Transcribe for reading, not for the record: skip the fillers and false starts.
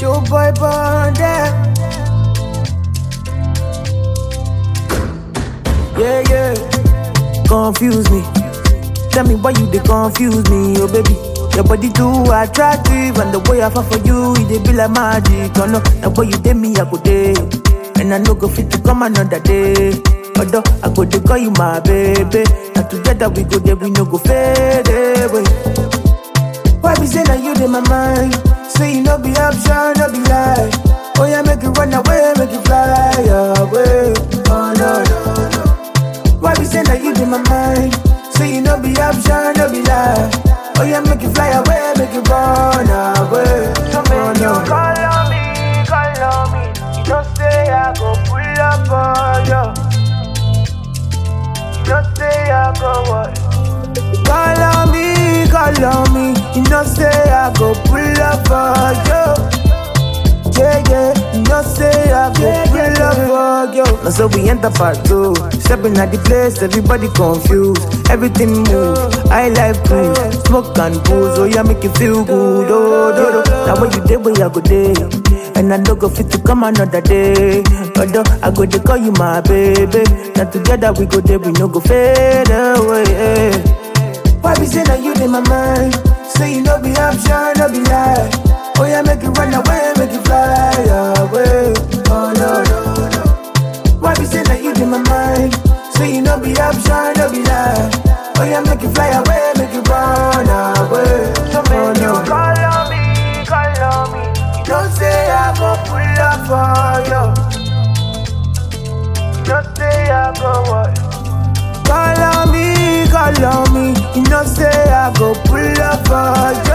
show boy bonder. Yeah, yeah. Confuse me. Tell me why you they confuse me, oh baby. Your body too attractive, and the way I fall for you, it dey be like magic. Oh no, the way you did me, I go day, and I no go fit to come another day. Although I go to call you my baby, and together we go there, we no go fade away. Why be say that you in my mind? Say you no be option, no be lie. Oh yeah, make it run away, make it fly away. Oh no, no, no. Why be say that you in my mind? Say you no be option, no be lie. Oh yeah, make it fly away, make it run away. So make you call on me. You don't say I go pull up on you. You don't say I go what? Call on me. You know say I go pull up for you. Yeah, yeah. You know say I go pull up for you. Now so we enter part 2. Stepping at the place, everybody confused. Everything move, I like cruise. Smoke and booze, oh yeah, make you feel good. Oh, do, do. Now when you day, where I go day. And I don't go fit to come another day. Although I go to call you my baby. Now together we go there, we no go fade away. Why be say that you in my mind? Say you no be option, no be lie. Oh yeah, make it run away, make it fly away. Oh no, no, no. Why be say that you in my mind? Say you no be option, no be lie. Oh yeah, make it fly away, make it run away. So make you call on me. You don't say I go pull up for you. You don't say I go what? Call on me. You know say I go pull up for